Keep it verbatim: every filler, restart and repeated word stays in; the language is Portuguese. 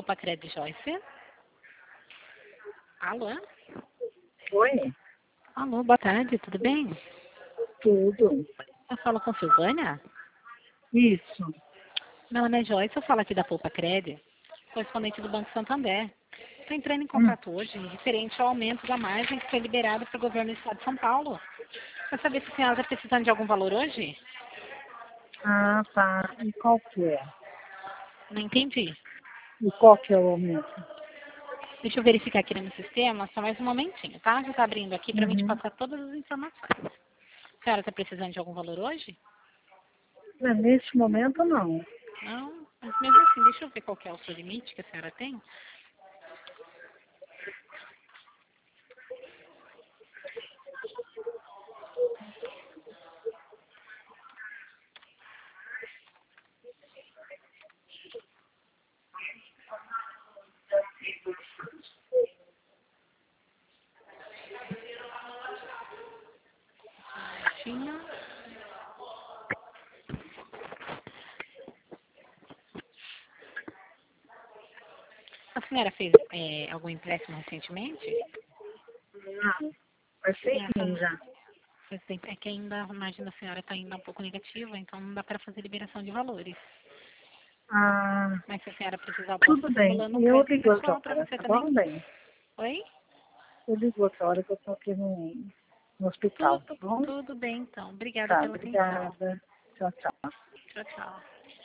Poupa Cred, Joyce. Alô? Oi, Alô, boa tarde, tudo bem? tudo. Eu falo com Silvânia? Isso. Meu nome é Joyce, eu falo aqui da Poupa Cred, correspondente do Banco Santander. Estou entrando em Hum. contato hoje referente ao aumento da margem que foi liberado para o governo do Estado de São Paulo. Quer saber se a senhora está precisando de algum valor hoje? Ah, tá. E qual que é? Não entendi. E qual que é o aumento? Deixa eu verificar aqui no meu sistema, só mais um momentinho, tá? Já está abrindo aqui para mim te Uhum. passar todas as informações. A senhora está precisando de algum valor hoje? Mas neste momento, não. Não, mas mesmo assim, deixa eu ver qual que é o seu limite que a senhora tem. Tinha. A senhora fez é, algum empréstimo recentemente? Não. Vai ser sim Essa, já. faz tempo- é que ainda a margem da senhora está ainda um pouco negativa, então não dá para fazer liberação de valores. Ah, Mas se a senhora precisar, eu posso tudo estar bem. simulando um Eu crédito ligo outra pessoal para hora, você tá também. bom, bem? Oi? Eu ligo outra hora que eu tô aqui no, no hospital, tá Tudo, bom? tudo bem então. Obrigada Tá, pela atenção. obrigada. Tchau, tchau. Tchau, tchau.